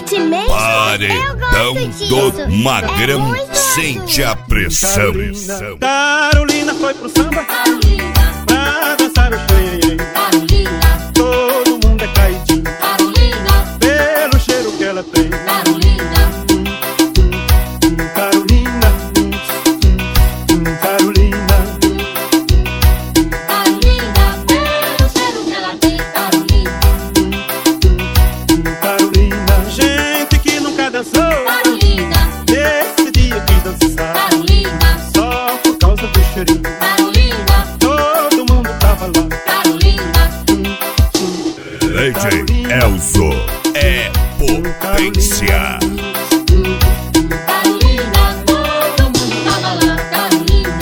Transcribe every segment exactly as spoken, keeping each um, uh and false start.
curte mesmo? Paredão do Magrão, é sente a pressão. Carolina foi pro samba, Carolina, pra dançar o xanhê. Carolina, Todo mundo é caidinho Carolina, pelo cheiro que ela tem. Carolina, Carolina, Carolina, Carolina, pelo cheiro que ela tem. Carolina, Carolina. Gente que nunca dançou, Carolina, nesse dia quis dançar, Carolina, só por causa do cheirinho. Carolina, Todo mundo tava lá. Carolina, D J Elzo é potência. Carolina, todo mundo tava lá. Carolina,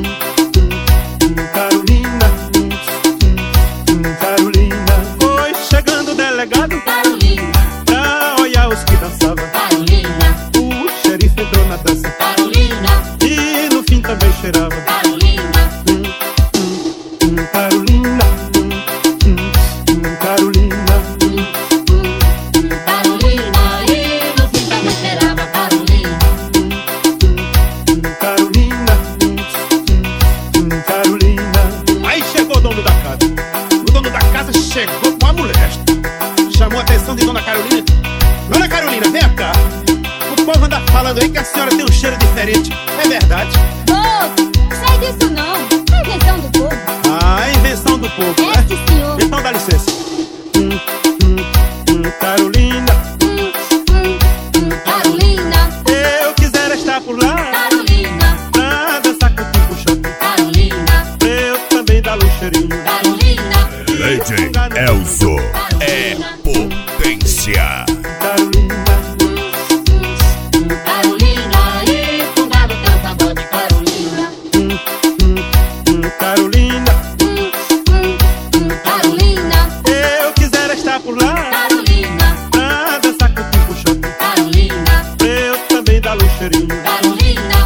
Carolina, Carolina. Foi chegando o delegado Carolina, pra olhar os que dançavam. Carolina, O xerife entrou na dança Carolina, e no fim também cheirava. Carolina, Carolina, Carolina, Carolina, e no fim também cheirava. Carolina, Carolina, Carolina. Aí chegou o dono da casa. O dono da casa chegou com a mulher. Chamou a atenção de Dona Carolina. Dona Carolina, vem cá. O povo anda falando aí que a senhora tem um cheiro diferente. É verdade? Ô, sai disso não. É invenção do povo. Ah, invenção do povo, É, né? sim, senhor. Então dá licença. Hum, hum, hum, Carolina, Hum, hum, hum, Carolina, eu quisera estar por lá Carolina, pra dançar com o tipo shopping. Carolina, Eu também dar um cheirinho. Carolina, D J Elzo é potência. Carolina, Carolina, e fungar o teu pagode. Carolina, hum, hum, Carolina, hum, hum, hum, Carolina, eu quisera estar por lá Carolina, pra dançar com o tipo shopping. Carolina, Eu também dar um cheirinho. Carolina,